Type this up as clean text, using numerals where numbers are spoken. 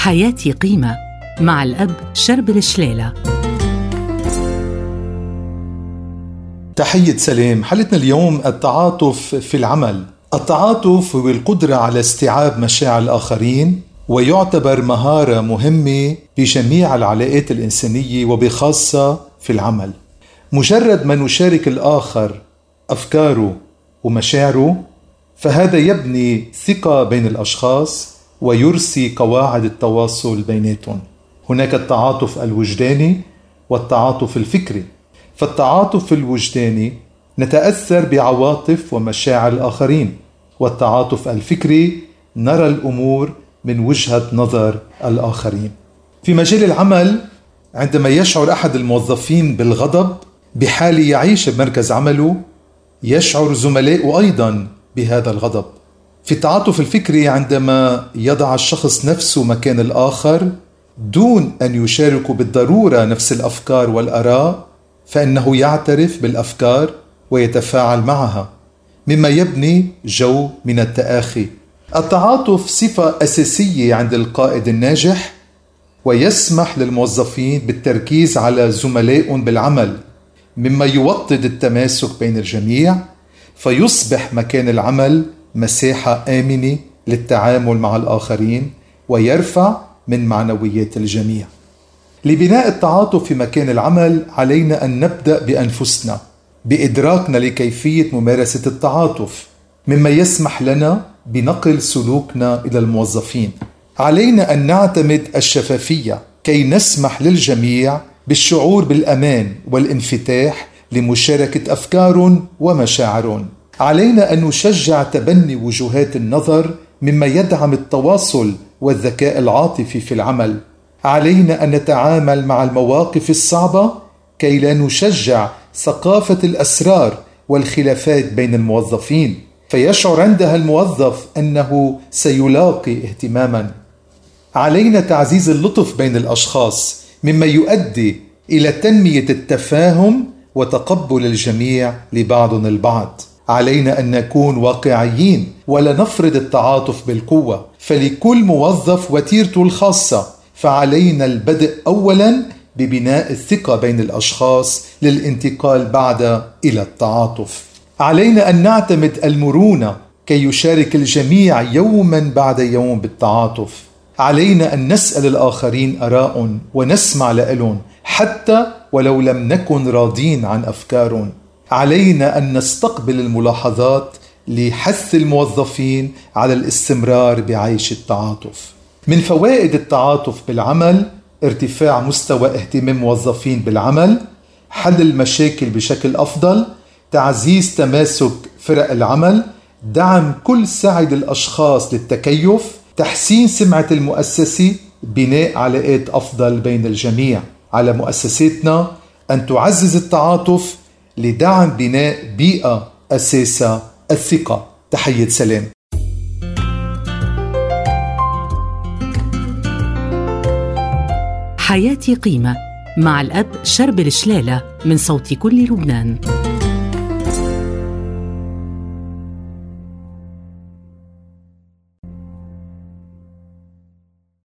حياتي قيمة مع الأب شربل شليلة. تحية سلام. حلقتنا اليوم التعاطف في العمل. التعاطف هو القدرة على استيعاب مشاعر الآخرين، ويعتبر مهارة مهمة بجميع العلاقات الإنسانية وبخاصة في العمل. مجرد ما نشارك الآخر أفكاره ومشاعره، فهذا يبني ثقة بين الأشخاص ويرسي قواعد التواصل بيناتهم. هناك التعاطف الوجداني والتعاطف الفكري. فالتعاطف الوجداني نتأثر بعواطف ومشاعر الآخرين، والتعاطف الفكري نرى الأمور من وجهة نظر الآخرين. في مجال العمل، عندما يشعر أحد الموظفين بالغضب بحال يعيش بمركز عمله، يشعر زملائه أيضا بهذا الغضب. في التعاطف الفكري، عندما يضع الشخص نفسه مكان الآخر دون أن يشارك بالضرورة نفس الأفكار والآراء، فإنه يعترف بالأفكار ويتفاعل معها، مما يبني جو من التآخي. التعاطف صفة أساسية عند القائد الناجح، ويسمح للموظفين بالتركيز على زملائهم بالعمل، مما يوطد التماسك بين الجميع، فيصبح مكان العمل مساحة آمنة للتعامل مع الآخرين ويرفع من معنويات الجميع. لبناء التعاطف في مكان العمل، علينا أن نبدأ بأنفسنا، بإدراكنا لكيفية ممارسة التعاطف، مما يسمح لنا بنقل سلوكنا إلى الموظفين. علينا أن نعتمد الشفافية كي نسمح للجميع بالشعور بالأمان والانفتاح لمشاركة أفكار ومشاعر. علينا أن نشجع تبني وجهات النظر، مما يدعم التواصل والذكاء العاطفي في العمل. علينا أن نتعامل مع المواقف الصعبة كي لا نشجع ثقافة الأسرار والخلافات بين الموظفين، فيشعر عندها الموظف أنه سيلاقي اهتماما. علينا تعزيز اللطف بين الأشخاص، مما يؤدي إلى تنمية التفاهم وتقبل الجميع لبعض البعض. علينا أن نكون واقعيين ولا نفرض التعاطف بالقوة، فلكل موظف وتيرته الخاصة، فعلينا البدء أولا ببناء الثقة بين الأشخاص للانتقال بعد إلى التعاطف. علينا أن نعتمد المرونة كي يشارك الجميع يوما بعد يوم بالتعاطف. علينا أن نسأل الآخرين آراء ونسمع لهم حتى ولو لم نكن راضين عن أفكارهم. علينا أن نستقبل الملاحظات لحث الموظفين على الاستمرار بعيش التعاطف. من فوائد التعاطف بالعمل: ارتفاع مستوى اهتمام الموظفين بالعمل، حل المشاكل بشكل أفضل، تعزيز تماسك فرق العمل، دعم كل سعي الأشخاص للتكيف، تحسين سمعة المؤسسة، بناء علاقات أفضل بين الجميع. على مؤسساتنا أن تعزز التعاطف لدعم بناء بيئة أساسها الثقة. تحية سلام. حياتي قيمة مع الأب شربل شليلة من صوت كل لبنان.